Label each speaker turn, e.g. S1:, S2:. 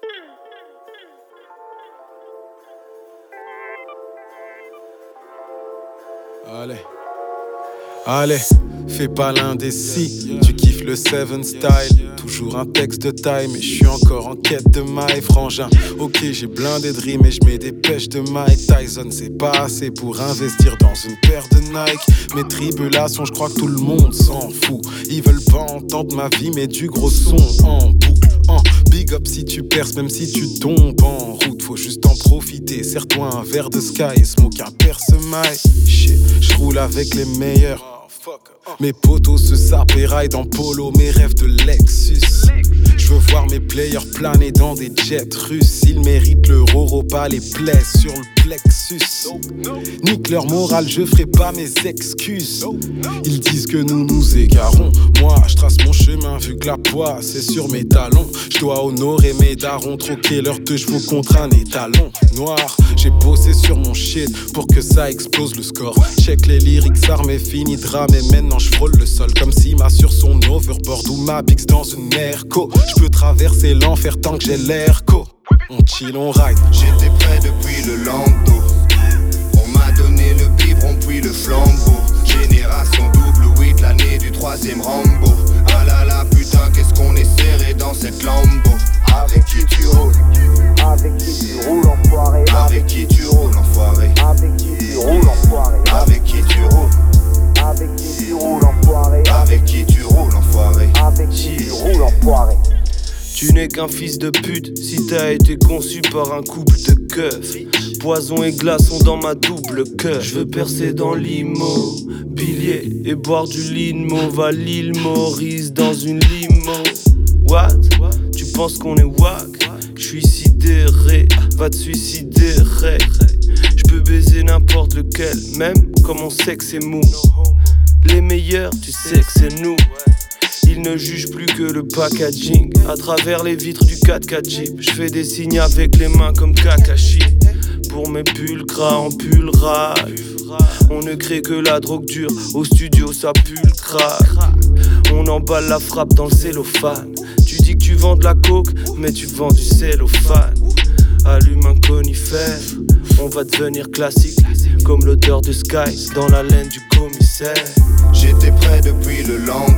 S1: Allez, fais pas l'indécis, tu kiffes le Seven Style. Toujours un texte de taille, mais je suis encore en quête de maille, frangin. Ok, j'ai blindé de rimes et je mets des pêches de Mike Tyson. C'est pas assez pour investir dans une paire de Nike. Mes tribulations, je crois que tout le monde s'en fout. Ils veulent pas entendre ma vie, mais du gros son en boucle. Big up si tu perces, même si tu tombes en route. Faut juste en profiter, serre-toi un verre de Sky et smoke un perce-maille. Shit, j'roule avec les meilleurs. Mes potos se sapent et raillent dans Polo, mes rêves de Lexus. Je veux voir mes players planer dans des jets russes. Ils méritent le roro, pas les plaies sur le plexus. Nique leur morale, je ferai pas mes excuses. Ils disent que nous nous égarons. Moi, je trace mon chemin vu que la poisse est sur mes talons. Je dois honorer mes darons, troquer leurs 2 chevaux contre un étalon noir. J'ai bossé sur mon shit pour que ça explose le score. Check les lyrics, armé fini de ramer. Maintenant je frôle le sol comme si ma sur son overboard ou ma bix dans une merco. Je peux traverser l'enfer tant que j'ai l'air co. On chill, on ride.
S2: J'étais prêt depuis le lando. On m'a donné le biberon puis le flambeau. Génération double 8, l'année du 3e Rambo. Ah là là putain qu'est-ce qu'on est serré dans cette Lambo. Avec qui tu roules?
S3: Avec qui tu roules, enfoiré?
S2: Avec qui tu roules, enfoiré?
S3: Avec qui tu roules, enfoiré?
S2: Avec qui tu roules?
S3: Avec qui tu roules, enfoiré?
S2: Avec qui tu roules, enfoiré?
S3: Avec qui tu roules, enfoiré?
S4: Tu n'es qu'un fils de pute si t'as été conçu par un couple de keufs. Poison et glaçons dans ma double cœur. Je veux percer dans l'immobilier et boire du limo. Va l'île Maurice dans une limo. What? Tu penses qu'on est wack? J'suis sidéré, va te suicider, ré. J'peux baiser n'importe lequel, même quand mon sexe est mou. Les meilleurs, tu sais que c'est nous. Ils ne jugent plus que le packaging. À travers les vitres du 4x4 Jeep, je fais des signes avec les mains comme Kakashi. Pour mes pulcras en pull rage, on ne crée que la drogue dure. Au studio ça pue le crack. On emballe la frappe dans le cellophane. Tu dis que tu vends de la coke, mais tu vends du cellophane. Allume un conifère, on va devenir classique. Comme l'odeur de Sky dans la laine du commissaire.
S2: J'étais prêt depuis le lendemain.